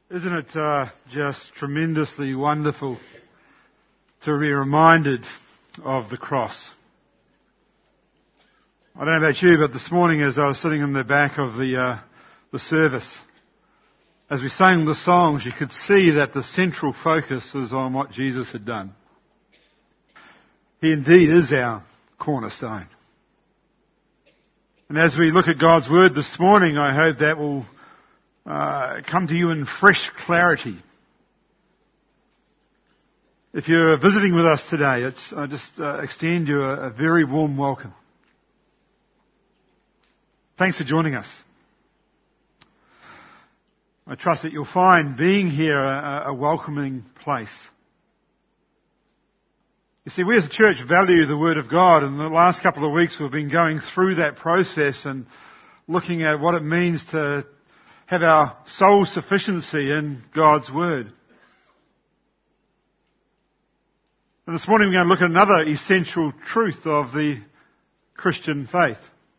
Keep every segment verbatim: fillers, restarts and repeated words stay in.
Isn't it uh, just tremendously wonderful to be reminded of the cross? I don't know about you, but this morning as I was sitting in the back of the uh, the service, as we sang the songs, you could see that the central focus was on what Jesus had done. He indeed is our cornerstone. And as we look at God's Word this morning, I hope that will uh, come to you in fresh clarity. If you're visiting with us today, it's, I just uh, extend you a, a very warm welcome. Thanks for joining us. I trust that you'll find being here a, a welcoming place. You see, we as a church value the Word of God, and the last couple of weeks we've been going through that process and looking at what it means to have our soul sufficiency in God's Word. And this morning we're going to look at another essential truth of the Christian faith.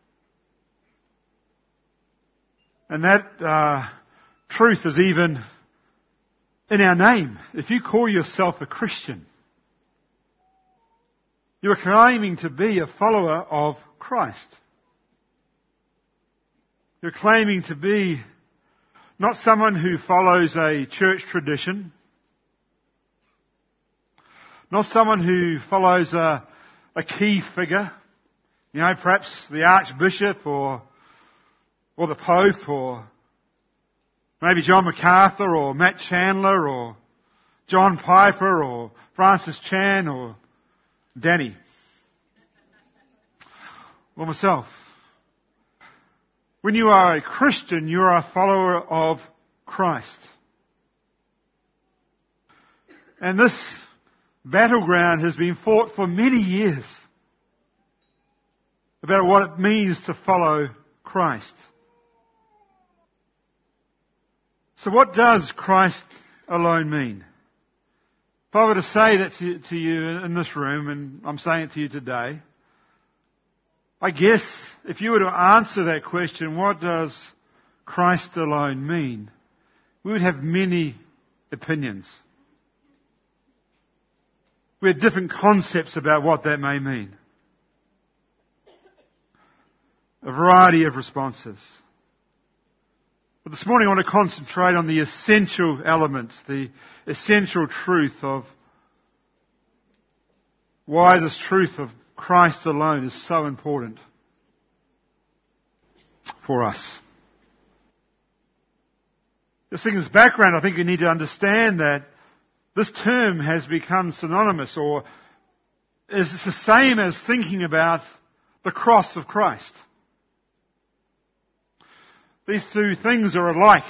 And that uh, truth is even in our name. If you call yourself a Christian, you're claiming to be a follower of Christ. You're claiming to be not someone who follows a church tradition, not someone who follows a, a key figure, you know, perhaps the Archbishop or or the Pope or maybe John MacArthur or Matt Chandler or John Piper or Francis Chan or Danny or myself. When you are a Christian, you are a follower of Christ. And this battleground has been fought for many years about what it means to follow Christ. So what does Christ alone mean? If I were to say that to, to you in this room, and I'm saying it to you today, I guess if you were to answer that question, what does Christ alone mean? We would have many opinions. We have different concepts about what that may mean. A variety of responses. But this morning I want to concentrate on the essential elements, the essential truth of why this truth of Christ alone is so important for us. This thing is background. I think you need to understand that this term has become synonymous or is the same as thinking about the cross of Christ. These two things are alike.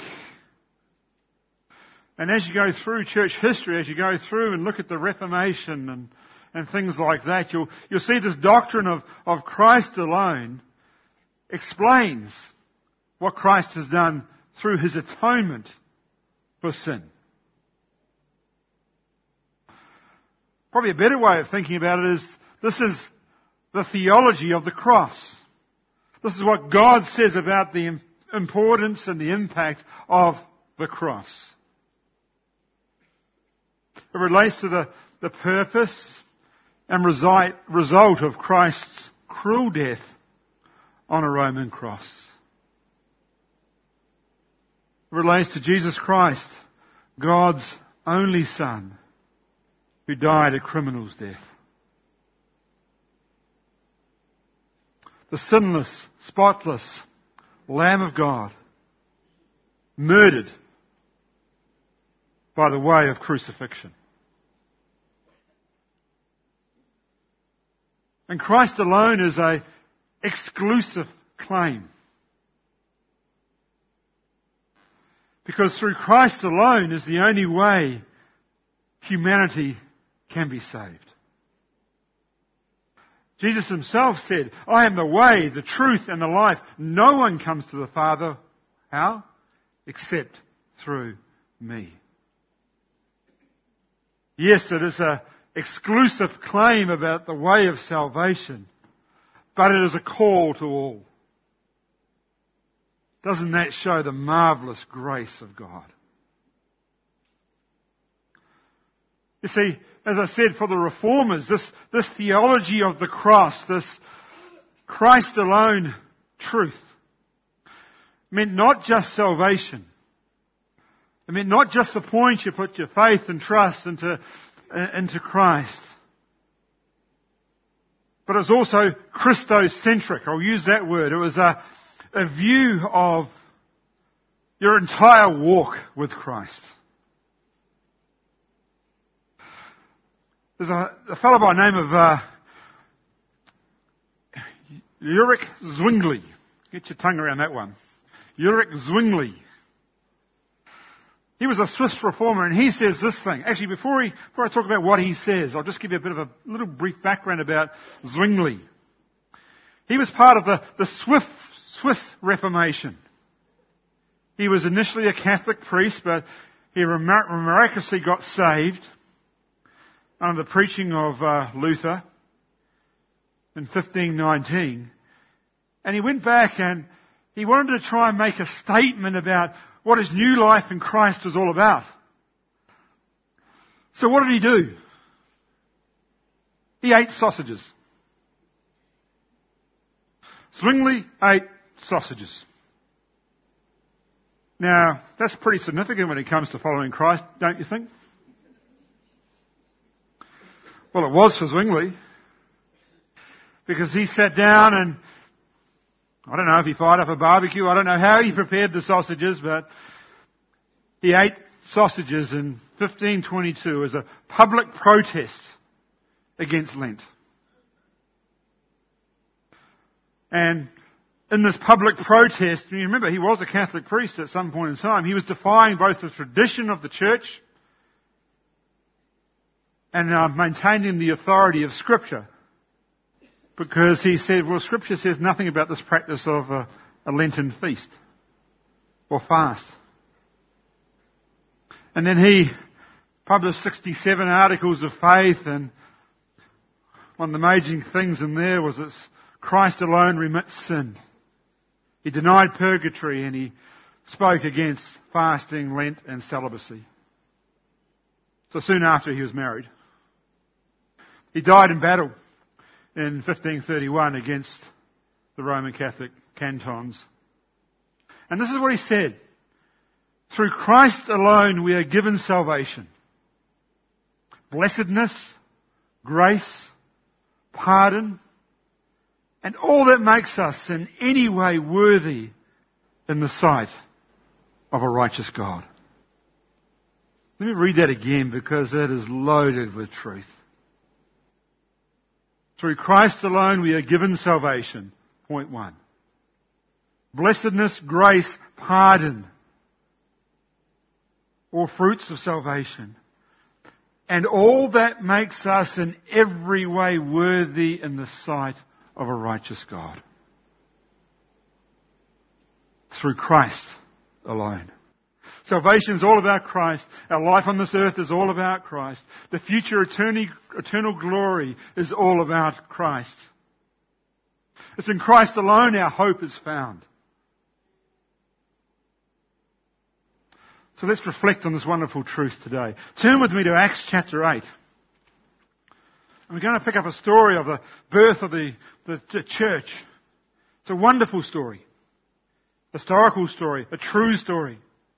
And as you go through church history, as you go through and look at the Reformation and, and things like that, you'll, you'll see this doctrine of, of Christ alone explains what Christ has done through His atonement for sin. Probably a better way of thinking about it is this is the theology of the cross. This is what God says about the importance and the impact of the cross. It relates to the, the purpose and result, result of Christ's cruel death on a Roman cross. It relates to Jesus Christ, God's only Son, who died a criminal's death. The sinless, spotless Lamb of God, murdered by the way of crucifixion. And Christ alone is an exclusive claim. Because through Christ alone is the only way humanity can be saved. Jesus Himself said, I am the way, the truth, and the life. No one comes to the Father. How? Except through me. Yes, it is an exclusive claim about the way of salvation, but it is a call to all. Doesn't that show the marvellous grace of God? You see, as I said, for the Reformers, this, this theology of the cross, this Christ alone truth, meant not just salvation. It meant not just the point you put your faith and trust into, into Christ. But it was also Christocentric. I'll use that word. It was a, a view of your entire walk with Christ. There's a, a fellow by the name of uh, Ulrich Zwingli. Get your tongue around that one. Ulrich Zwingli. He was a Swiss reformer, and he says this thing. Actually, before, he, before I talk about what he says, I'll just give you a bit of a little brief background about Zwingli. He was part of the, the Swiss, Swiss Reformation. He was initially a Catholic priest, but he miraculously got saved under the preaching of uh, Luther in fifteen nineteen. And he went back and he wanted to try and make a statement about what his new life in Christ was all about. So what did he do? He ate sausages. Zwingli ate sausages. Now, that's pretty significant when it comes to following Christ, don't you think? Well, it was for Zwingli. Because he sat down and I don't know if he fired up a barbecue. I don't know how he prepared the sausages, but he ate sausages in fifteen twenty-two as a public protest against Lent. And in this public protest, you remember he was a Catholic priest at some point in time, he was defying both the tradition of the church and uh, maintaining the authority of Scripture. Because he said, well, Scripture says nothing about this practice of a, a Lenten feast or fast. And then he published sixty-seven articles of faith, and one of the major things in there was that Christ alone remits sin. He denied purgatory and he spoke against fasting, Lent and celibacy. So soon after he was married. He died in battle in fifteen thirty-one against the Roman Catholic cantons. And this is what he said. Through Christ alone we are given salvation, blessedness, grace, pardon, and all that makes us in any way worthy in the sight of a righteous God. Let me read that again because it is loaded with truth. Through Christ alone we are given salvation. Point one. Blessedness, grace, pardon. All fruits of salvation. And all that makes us in every way worthy in the sight of a righteous God. Through Christ alone. Salvation is all about Christ. Our life on this earth is all about Christ. The future eternal, eternal glory is all about Christ. It's in Christ alone our hope is found. So let's reflect on this wonderful truth today. Turn with me to Acts chapter eight. And we're going to pick up a story of the birth of the, the, the church. It's a wonderful story. Historical story. A true story.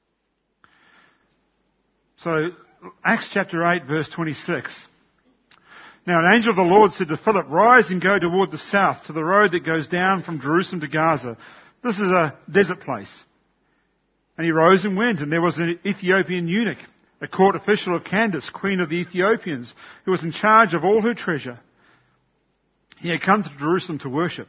So, Acts chapter eight, verse twenty-six. Now an angel of the Lord said to Philip, "Rise and go toward the south, to the road that goes down from Jerusalem to Gaza. This is a desert place." And he rose and went, and there was an Ethiopian eunuch, a court official of Candace, queen of the Ethiopians, who was in charge of all her treasure. He had come to Jerusalem to worship,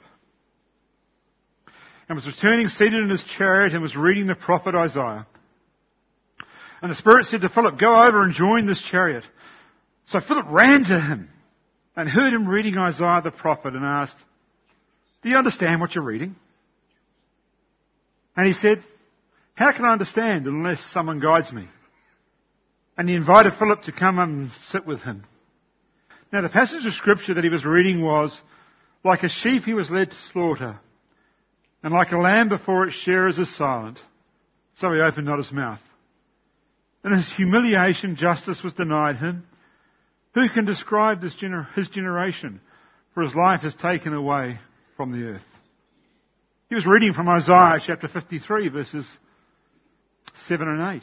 and was returning seated in his chariot and was reading the prophet Isaiah. And the Spirit said to Philip, "Go over and join this chariot." So Philip ran to him and heard him reading Isaiah the prophet and asked, "Do you understand what you're reading?" And he said, "How can I understand unless someone guides me?" And he invited Philip to come and sit with him. Now the passage of Scripture that he was reading was, "Like a sheep he was led to slaughter, and like a lamb before its shearers is silent, so he opened not his mouth. In his humiliation, justice was denied him. Who can describe this gener- his generation? For his life is taken away from the earth. He was reading from Isaiah chapter fifty-three, verses seven and eight.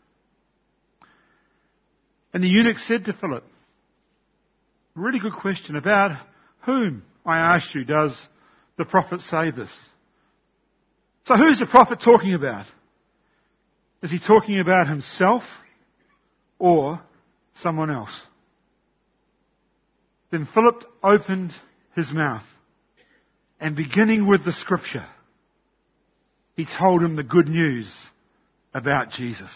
And the eunuch said to Philip, really good question, about whom, I asked you, does the prophet say this? So who's the prophet talking about? Is he talking about himself or someone else? Then Philip opened his mouth, and beginning with the scripture, he told him the good news about Jesus.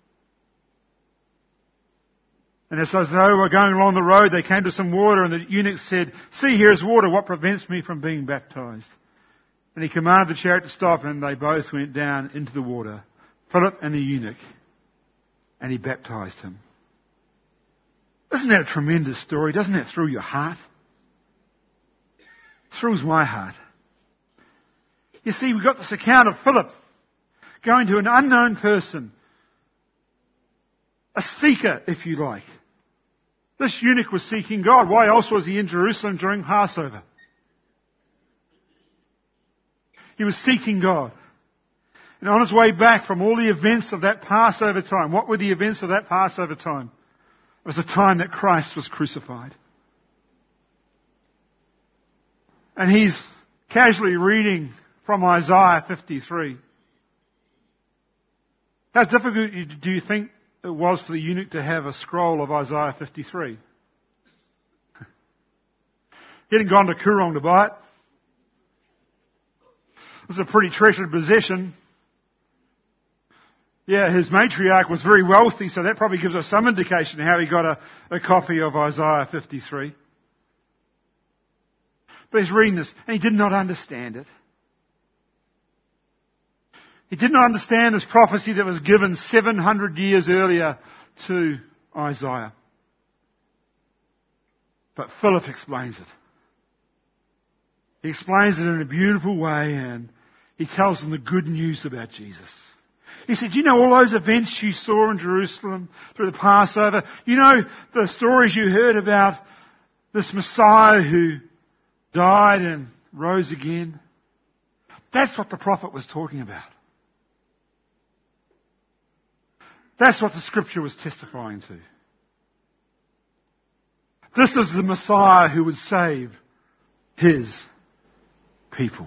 And as they were going along the road, they came to some water, and the eunuch said, "See, here is water. What prevents me from being baptized?" And he commanded the chariot to stop, and they both went down into the water, Philip and the eunuch, and he baptized him. Isn't that a tremendous story? Doesn't that thrill your heart? It thrills my heart. You see, we've got this account of Philip going to an unknown person, a seeker, if you like. This eunuch was seeking God. Why else was he in Jerusalem during Passover? He was seeking God. And on his way back from all the events of that Passover time, what were the events of that Passover time? It was the time that Christ was crucified. And he's casually reading from Isaiah fifty-three. How difficult do you think it was for the eunuch to have a scroll of Isaiah fifty-three? He hadn't gone to Koorong to buy it. This is a pretty treasured possession. Yeah, his matriarch was very wealthy, so that probably gives us some indication how he got a, a copy of Isaiah fifty-three. But he's reading this, and he did not understand it. He did not understand this prophecy that was given seven hundred years earlier to Isaiah. But Philip explains it. He explains it in a beautiful way, and he tells them the good news about Jesus. He said, you know all those events you saw in Jerusalem through the Passover? You know the stories you heard about this Messiah who died and rose again? That's what the prophet was talking about. That's what the scripture was testifying to. This is the Messiah who would save his people.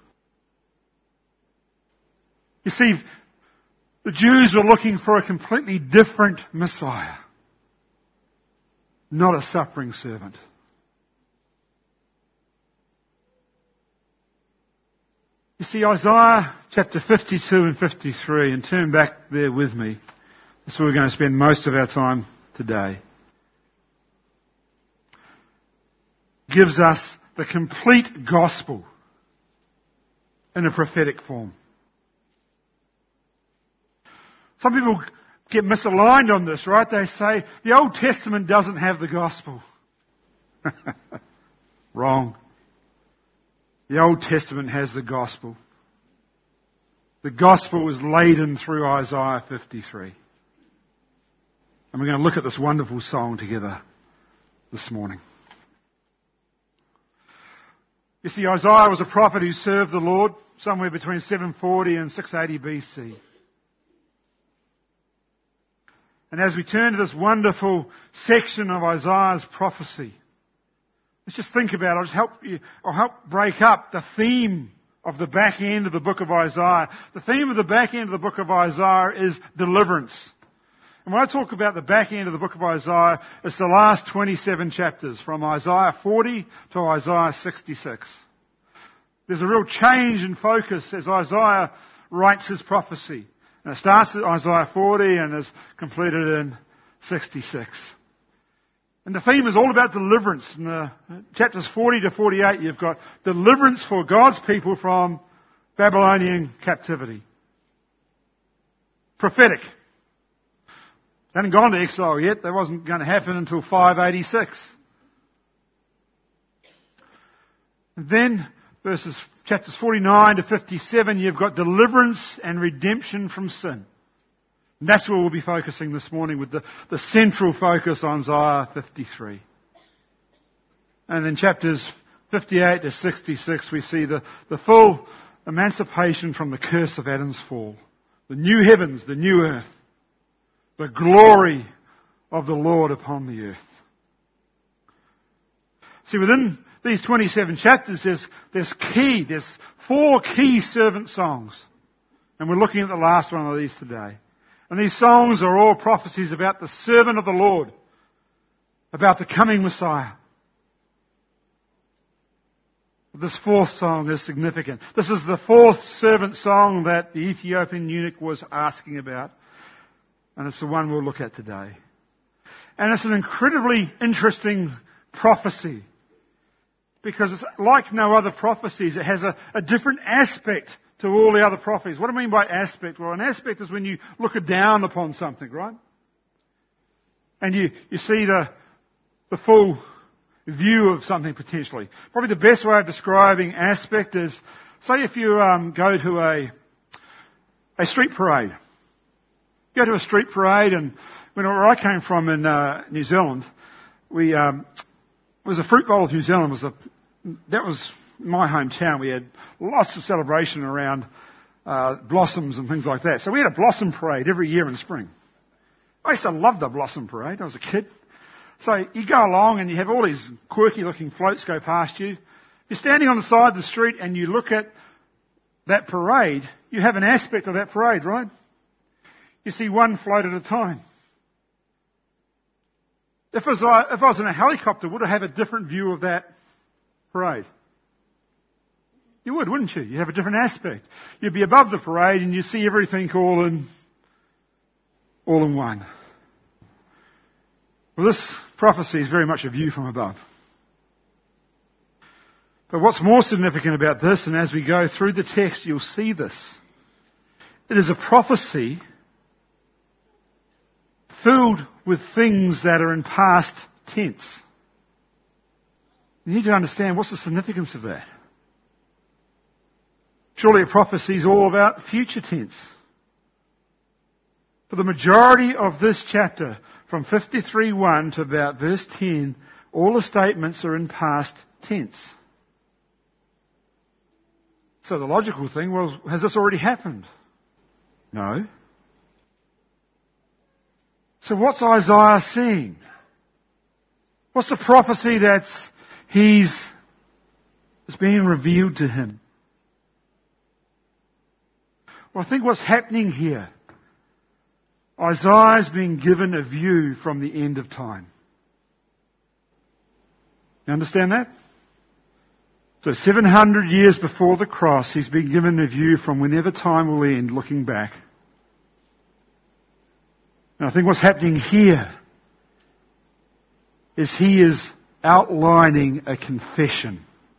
You see, the Jews were looking for a completely different Messiah, not a suffering servant. You see, Isaiah chapter fifty-two and fifty-three, and turn back there with me. That's where we're going to spend most of our time today. Gives us the complete gospel in a prophetic form. Some people get misaligned on this, right? They say the Old Testament doesn't have the gospel. Wrong. The Old Testament has the gospel. The gospel was laden through Isaiah fifty-three. And we're going to look at this wonderful song together this morning. You see, Isaiah was a prophet who served the Lord somewhere between seven forty and six eighty B C. And as we turn to this wonderful section of Isaiah's prophecy, let's just think about it. I'll just help you, I'll help break up the theme of the back end of the book of Isaiah. The theme of the back end of the book of Isaiah is deliverance. And when I talk about the back end of the book of Isaiah, it's the last twenty-seven chapters, from Isaiah forty to Isaiah sixty-six. There's a real change in focus as Isaiah writes his prophecy. And it starts at Isaiah forty and is completed in sixty-six. And the theme is all about deliverance. In the chapters forty to forty-eight, you've got deliverance for God's people from Babylonian captivity. Prophetic. They hadn't gone to exile yet. That wasn't going to happen until five eighty-six. And then, verses chapters forty-nine to fifty-seven, you've got deliverance and redemption from sin. And that's where we'll be focusing this morning, with the, the central focus on Isaiah fifty-three. And in chapters fifty-eight to sixty-six, we see the, the full emancipation from the curse of Adam's fall. The new heavens, the new earth. The glory of the Lord upon the earth. See, within these twenty-seven chapters, there's, there's key, there's four key servant songs. And we're looking at the last one of these today. And these songs are all prophecies about the servant of the Lord, about the coming Messiah. This fourth song is significant. This is the fourth servant song that the Ethiopian eunuch was asking about. And it's the one we'll look at today. And it's an incredibly interesting prophecy, because it's like no other prophecies. It has a, a different aspect to all the other prophecies. What do I mean by aspect? Well, an aspect is when you look down upon something, right? And you, you see the, the full view of something potentially. Probably the best way of describing aspect is, say if you um, go to a, a street parade. Go to a street parade, and when where I came from in uh, New Zealand, we um, it was a fruit bowl of New Zealand. Was a that was my hometown. We had lots of celebration around uh, blossoms and things like that. So we had a blossom parade every year in spring. I used to love the blossom parade. I was a kid. So you go along and you have all these quirky-looking floats go past you. You're standing on the side of the street and you look at that parade. You have an aspect of that parade, right? You see one float at a time. If, it was, if I was in a helicopter, would I have a different view of that parade? You would, wouldn't you? You'd have a different aspect. You'd be above the parade and you see everything all in, all in one. Well, this prophecy is very much a view from above. But what's more significant about this, and as we go through the text, you'll see this. It is a prophecy filled with things that are in past tense. You need to understand, what's the significance of that? Surely a prophecy is all about future tense. For the majority of this chapter, from fifty-three one to about verse ten, all the statements are in past tense. So the logical thing was, has this already happened? No. So what's Isaiah seeing? What's the prophecy that's he's that's being revealed to him? Well, I think what's happening here, Isaiah's being given a view from the end of time. You understand that? So seven hundred years before the cross, he's been given a view from whenever time will end, looking back. And I think what's happening here is he is outlining a confession.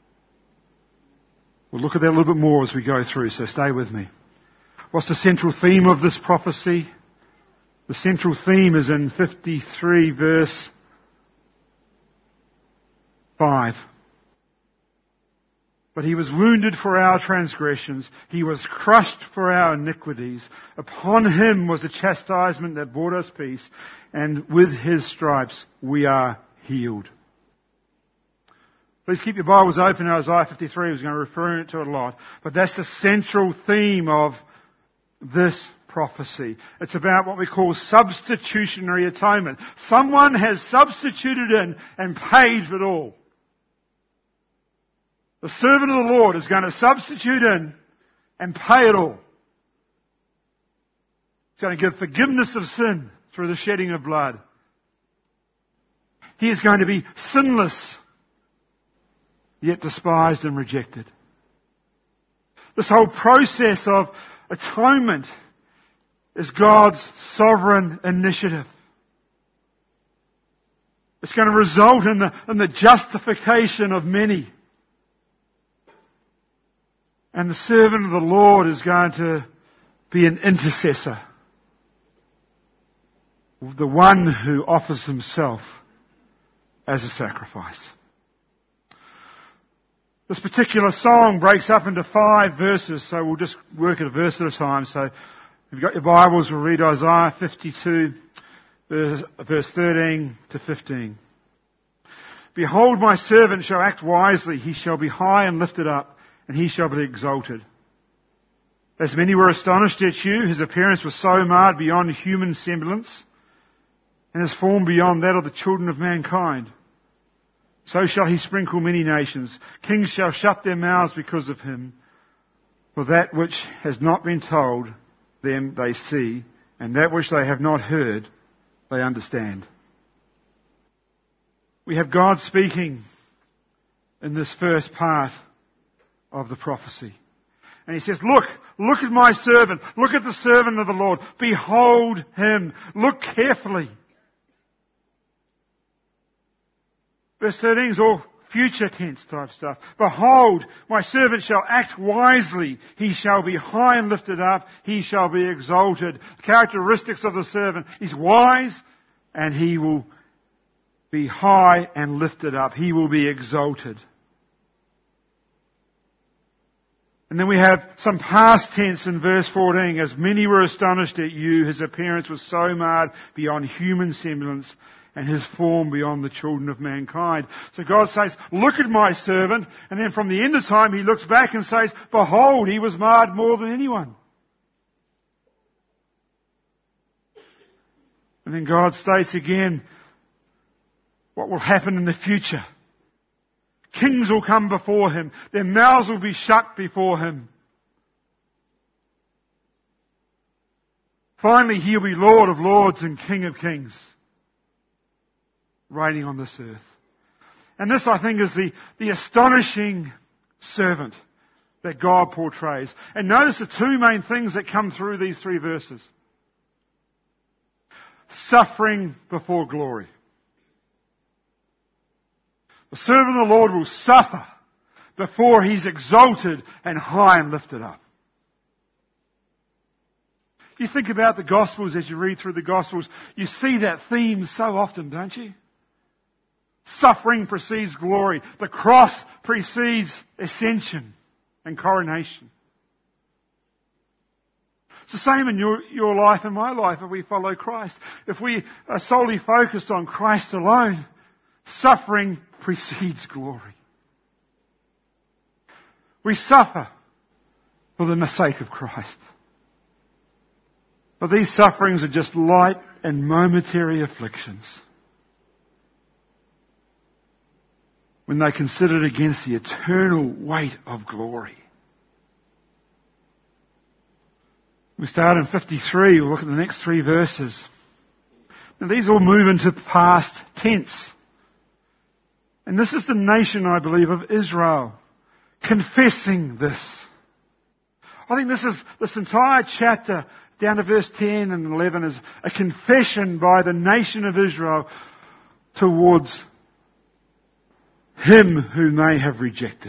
We'll look at that a little bit more as we go through, so stay with me. What's the central theme of this prophecy? The central theme is in fifty-three verse five. But he was wounded for our transgressions. He was crushed for our iniquities. Upon him was the chastisement that brought us peace. And with his stripes we are healed. Please keep your Bibles open in Isaiah fifty-three. I was going to refer to it a lot. But that's the central theme of this prophecy. It's about what we call substitutionary atonement. Someone has substituted in and paid for it all. The servant of the Lord is going to substitute in and pay it all. He's going to give forgiveness of sin through the shedding of blood. He is going to be sinless, yet despised and rejected. This whole process of atonement is God's sovereign initiative. It's going to result in the, in the justification of many. And the servant of the Lord is going to be an intercessor. The one who offers himself as a sacrifice. This particular song breaks up into five verses, so we'll just work at a verse at a time. So you've got your Bibles, we'll read Isaiah fifty-two, verse, verse thirteen to fifteen. Behold, my servant shall act wisely. He shall be high and lifted up, and he shall be exalted. As many were astonished at you, his appearance was so marred beyond human semblance, and his form beyond that of the children of mankind. So shall he sprinkle many nations. Kings shall shut their mouths because of him. For that which has not been told them they see, and that which they have not heard they understand. We have God speaking in this first part of the prophecy. And he says, look, look at my servant. Look at the servant of the Lord. Behold him. Look carefully. Verse thirteen is all future tense type stuff. Behold, my servant shall act wisely. He shall be high and lifted up. He shall be exalted. The characteristics of the servant. He's wise and he will be high and lifted up. He will be exalted. And then we have some past tense in verse fourteen. As many were astonished at you, his appearance was so marred beyond human semblance, and his form beyond the children of mankind. So God says, look at my servant. And then from the end of time, he looks back and says, behold, he was marred more than anyone. And then God states again what will happen in the future. Kings will come before him. Their mouths will be shut before him. Finally, he'll be Lord of lords and King of kings, reigning on this earth. And this, I think, is the, the astonishing servant that God portrays. And notice the two main things that come through these three verses. Suffering before glory. The servant of the Lord will suffer before he's exalted and high and lifted up. You think about the Gospels as you read through the Gospels, you see that theme so often, don't you? Suffering precedes glory. The cross precedes ascension and coronation. It's the same in your, your life and my life if we follow Christ. If we are solely focused on Christ alone, suffering precedes glory. We suffer for the sake of Christ. But these sufferings are just light and momentary afflictions when they're considered against the eternal weight of glory. We start in fifty-three, we'll look at the next three verses. Now these all move into past tense. And this is the nation, I believe, of Israel, confessing this. I think this is, this entire chapter, down to verse ten and eleven, is a confession by the nation of Israel towards him whom they have rejected.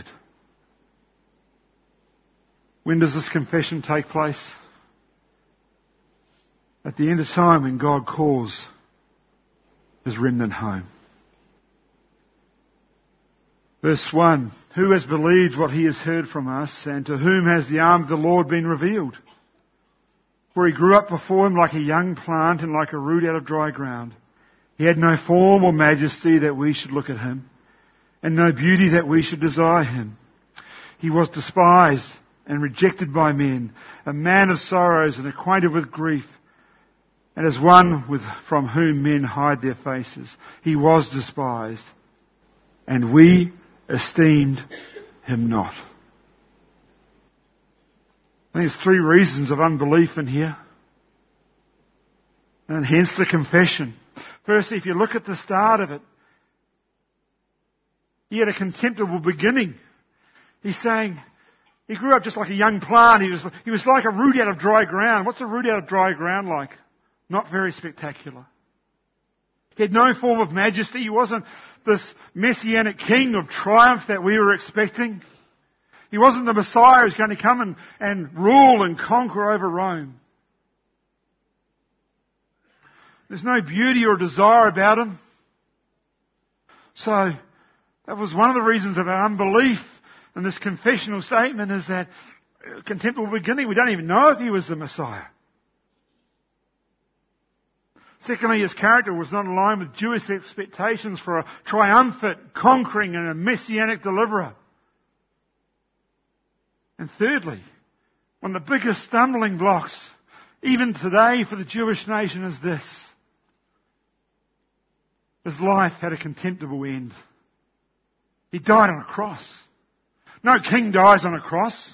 When does this confession take place? At the end of time, when God calls his remnant home. Verse one, who has believed what he has heard from us, and to whom has the arm of the Lord been revealed? For he grew up before him like a young plant and like a root out of dry ground. He had no form or majesty that we should look at him, and no beauty that we should desire him. He was despised and rejected by men, a man of sorrows and acquainted with grief, and as one with, from whom men hide their faces. He was despised, and we esteemed him not. I think there's three reasons of unbelief in here, and hence the confession. Firstly, if you look at the start of it, he had a contemptible beginning. He's saying he grew up just like a young plant. He was, he was like a root out of dry ground. What's a root out of dry ground like? Not very spectacular. He had no form of majesty. He wasn't this messianic king of triumph that we were expecting. He wasn't the Messiah who's going to come and, and rule and conquer over Rome. There's no beauty or desire about him. So, that was one of the reasons of our unbelief in this confessional statement, is that contemptible beginning. We don't even know if he was the Messiah. Secondly, his character was not in line with Jewish expectations for a triumphant, conquering and a messianic deliverer. And thirdly, one of the biggest stumbling blocks, even today for the Jewish nation, is this. His life had a contemptible end. He died on a cross. No king dies on a cross.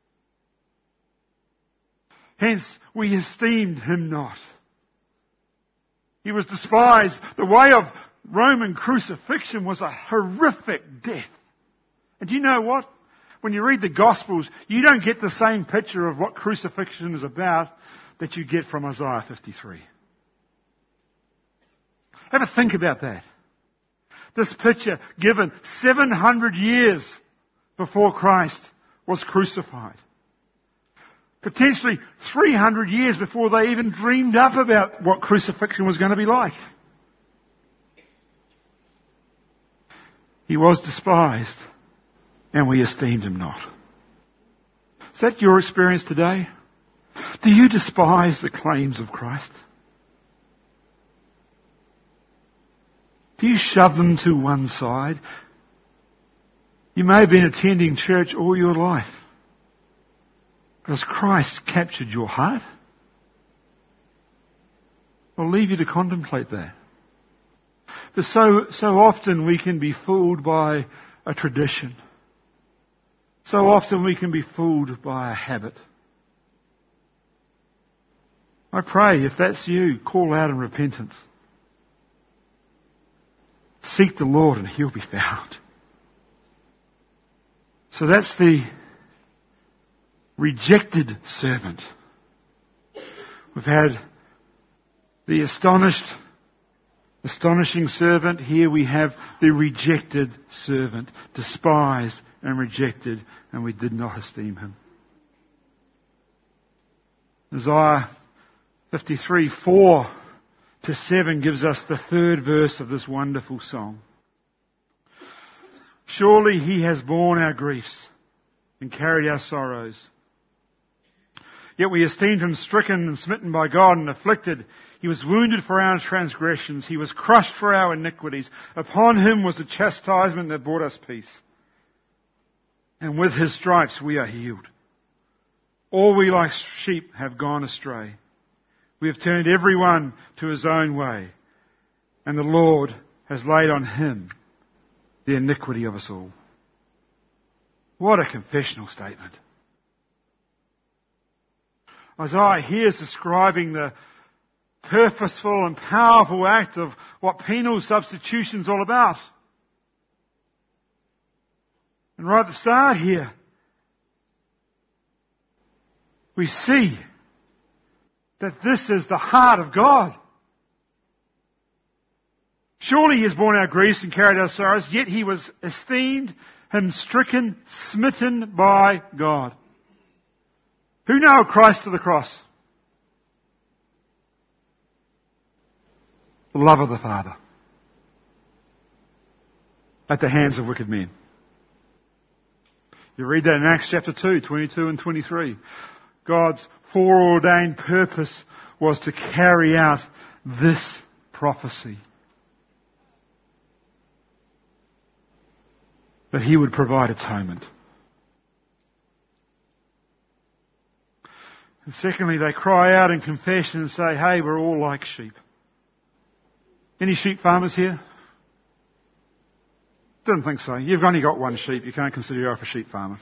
Hence, we esteemed him not. He was despised. The way of Roman crucifixion was a horrific death. And do you know what? When you read the Gospels, you don't get the same picture of what crucifixion is about that you get from Isaiah fifty-three. Have a think about that. This picture given seven hundred years before Christ was crucified. Potentially three hundred years before they even dreamed up about what crucifixion was going to be like. He was despised, and we esteemed him not. Is that your experience today? Do you despise the claims of Christ? Do you shove them to one side? You may have been attending church all your life. But has Christ captured your heart? I'll leave you to contemplate that. But so, so often we can be fooled by a tradition. So often we can be fooled by a habit. I pray, if that's you, call out in repentance. Seek the Lord and he'll be found. So that's the rejected servant. We've had the astonished, astonishing servant. Here we have the rejected servant, despised and rejected, and we did not esteem him. Isaiah fifty-three, four to seven gives us the third verse of this wonderful song. Surely he has borne our griefs and carried our sorrows. Yet we esteemed him stricken and smitten by God and afflicted. He was wounded for our transgressions. He was crushed for our iniquities. Upon him was the chastisement that brought us peace. And with his stripes we are healed. All we like sheep have gone astray. We have turned every one to his own way. And the Lord has laid on him the iniquity of us all. What a confessional statement. Isaiah here is describing the purposeful and powerful act of what penal substitution is all about. And right at the start here, we see that this is the heart of God. Surely he has borne our griefs and carried our sorrows, yet he was esteemed, him stricken, smitten by God. Who nailed Christ to the cross? The love of the Father. At the hands of wicked men. You read that in Acts chapter two, twenty-two and twenty-three. God's foreordained purpose was to carry out this prophecy. That he would provide atonement. And secondly, they cry out in confession and say, hey, we're all like sheep. Any sheep farmers here? Didn't think so. You've only got one sheep. You can't consider yourself a sheep farmer.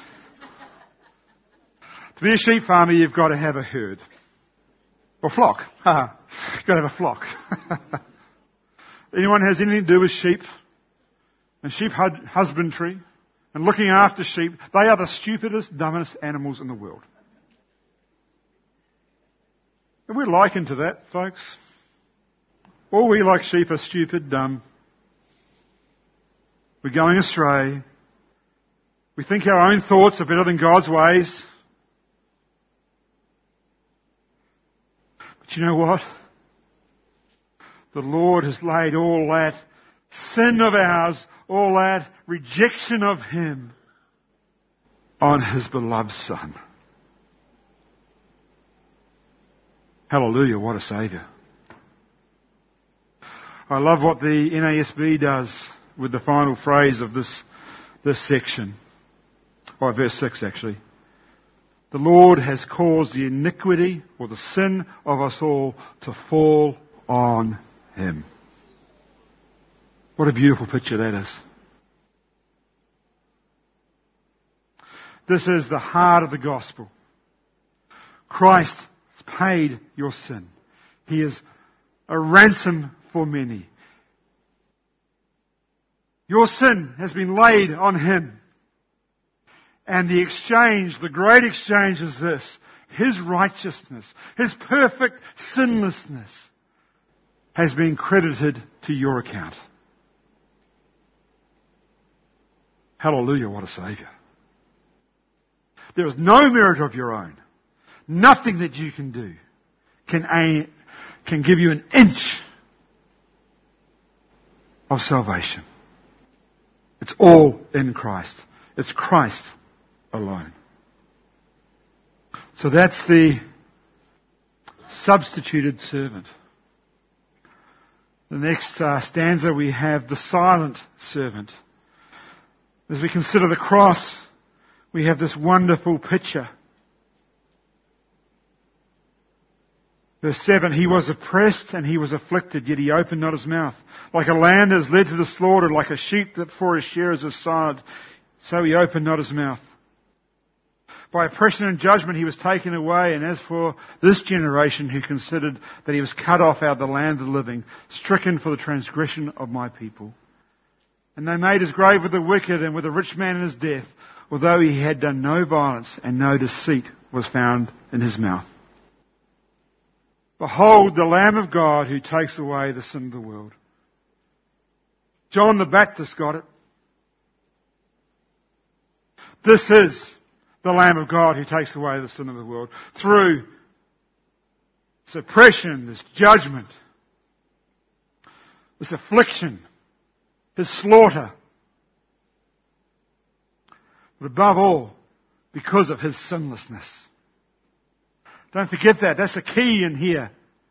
To be a sheep farmer, you've got to have a herd. Or flock. You've got to have a flock. Anyone has anything to do with sheep and sheep husbandry and looking after sheep, they are the stupidest, dumbest animals in the world. And we're likened to that, folks. All we like sheep are stupid, dumb. We're going astray. We think our own thoughts are better than God's ways. But you know what? The Lord has laid all that sin of ours, all that rejection of Him on His beloved Son. Hallelujah, what a Saviour. I love what the N A S B does with the final phrase of this, this section. Or verse six actually. The Lord has caused the iniquity or the sin of us all to fall on Him. What a beautiful picture that is. This is the heart of the gospel. Christ has paid your sin. He is a ransom for many. Your sin has been laid on Him. And the exchange, the great exchange is this. His righteousness, His perfect sinlessness has been credited to your account. Hallelujah, what a Saviour. There is no merit of your own. Nothing that you can do can, aim, can give you an inch of salvation. It's all in Christ. It's Christ alone. So that's the substituted servant. The next uh, stanza we have the silent servant. As we consider the cross, we have this wonderful picture. Verse seven, He was oppressed and He was afflicted, yet He opened not His mouth. Like a lamb that is led to the slaughter, like a sheep that for His shearers is silent, so He opened not His mouth. By oppression and judgment He was taken away, and as for this generation who considered that He was cut off out of the land of the living, stricken for the transgression of my people. And they made His grave with the wicked and with a rich man in his death, although He had done no violence and no deceit was found in His mouth. Behold the Lamb of God who takes away the sin of the world. John the Baptist got it. This is the Lamb of God who takes away the sin of the world. Through this oppression, this judgment, this affliction, His slaughter. But above all, because of His sinlessness. Don't forget that. That's a key in here.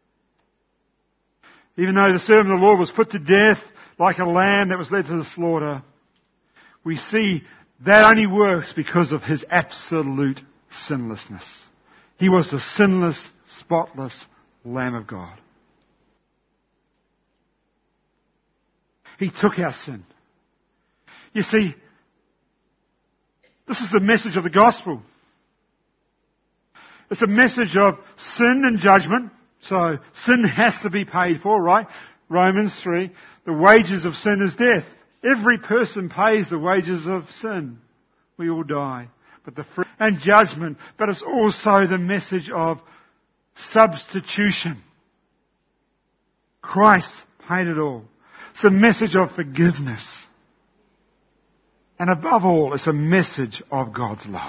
Even though the servant of the Lord was put to death like a lamb that was led to the slaughter, we see that only works because of His absolute sinlessness. He was the sinless, spotless Lamb of God. He took our sin. You see, this is the message of the gospel. It's a message of sin and judgment. So sin has to be paid for, right? Romans three. The wages of sin is death. Every person pays the wages of sin. We all die. But the free and judgment. But it's also the message of substitution. Christ paid it all. It's a message of forgiveness. And above all, it's a message of God's love.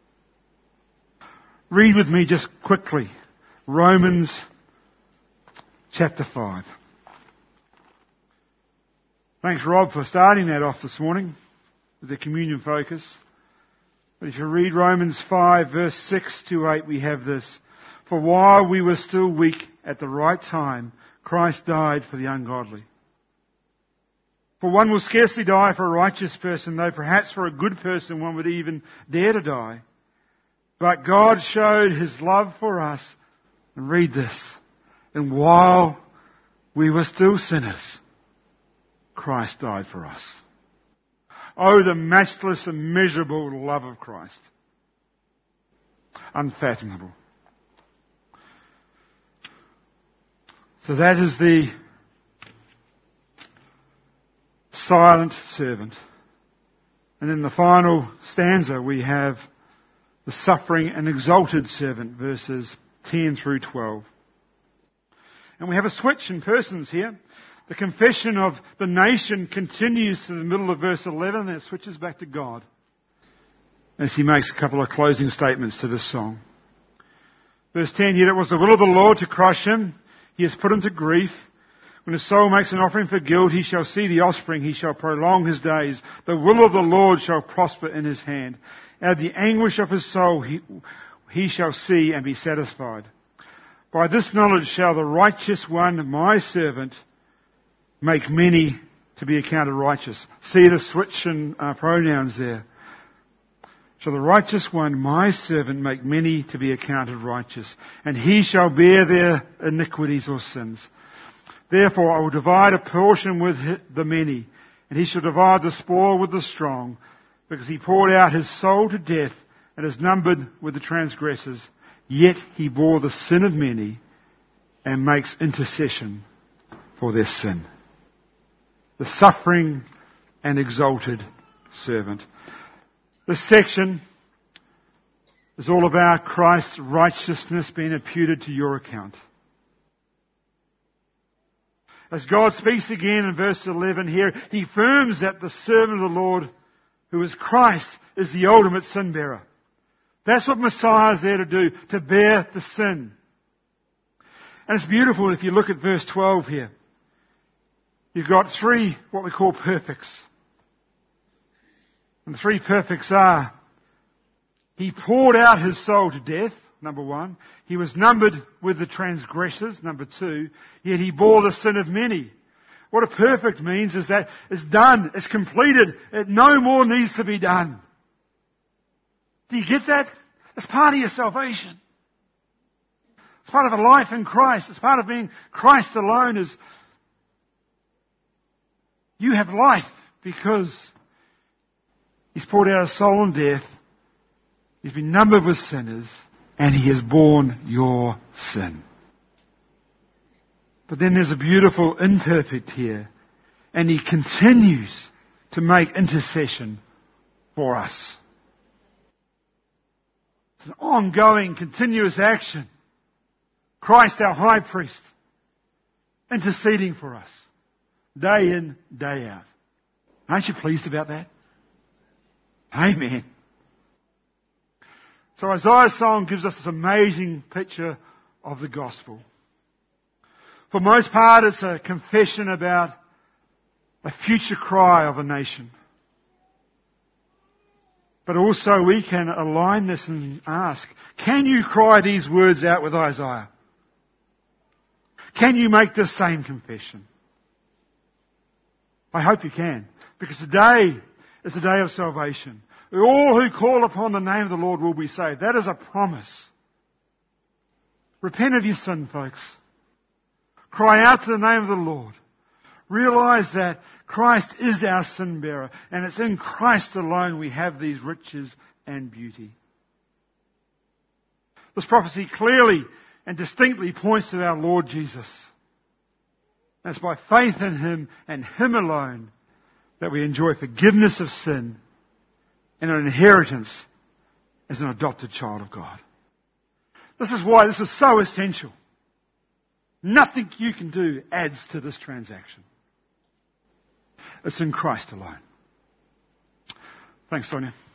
Read with me just quickly Romans chapter five. Thanks, Rob, for starting that off this morning with the communion focus. But if you read Romans five, verse six to eight, we have this. For while we were still weak, at the right time, Christ died for the ungodly. For one will scarcely die for a righteous person, though perhaps for a good person one would even dare to die. But God showed His love for us, and read this, and while we were still sinners, Christ died for us. Oh, the matchless, immeasurable love of Christ. Unfathomable. So that is the silent servant. And in the final stanza we have the suffering and exalted servant, verses ten through twelve. And we have a switch in persons here. The confession of the nation continues to the middle of verse eleven, and it switches back to God as he makes a couple of closing statements to this song. Verse ten, yet it was the will of the Lord to crush him. He has put him to grief. When his soul makes an offering for guilt, he shall see the offspring. He shall prolong his days. The will of the Lord shall prosper in his hand. Out of the anguish of his soul he, he shall see and be satisfied. By this knowledge shall the righteous one, my servant, make many to be accounted righteous. See the switch in uh, pronouns there. Shall the righteous one, my servant, make many to be accounted righteous, and he shall bear their iniquities or sins. Therefore I will divide a portion with the many, and he shall divide the spoil with the strong, because he poured out his soul to death and is numbered with the transgressors. Yet he bore the sin of many and makes intercession for their sin. The suffering and exalted servant. This section is all about Christ's righteousness being imputed to your account. As God speaks again in verse eleven here, he affirms that the servant of the Lord, who is Christ, is the ultimate sin bearer. That's what Messiah is there to do, to bear the sin. And it's beautiful if you look at verse twelve here. You've got three, what we call perfects. And the three perfects are, he poured out his soul to death, number one. He was numbered with the transgressors, number two. Yet he bore the sin of many. What a perfect means is that it's done, it's completed, it no more needs to be done. Do you get that? It's part of your salvation. It's part of a life in Christ. It's part of being Christ alone. Is you have life because he's poured out his soul in death. He's been numbered with sinners and he has borne your sin. But then there's a beautiful imperfect here, and he continues to make intercession for us. It's an ongoing, continuous action. Christ, our high priest, interceding for us, day in, day out. Aren't you pleased about that? Amen. So Isaiah's song gives us this amazing picture of the gospel. For most part, it's a confession about a future cry of a nation. But also we can align this and ask, can you cry these words out with Isaiah? Can you make the same confession? I hope you can, because today is the day of salvation. All who call upon the name of the Lord will be saved. That is a promise. Repent of your sin, folks. Cry out to the name of the Lord. Realize that Christ is our sin bearer, and it's in Christ alone we have these riches and beauty. This prophecy clearly and distinctly points to our Lord Jesus. And it's by faith in Him and Him alone that we enjoy forgiveness of sin and an inheritance as an adopted child of God. This is why this is so essential. Nothing you can do adds to this transaction. It's in Christ alone. Thanks, Sonia.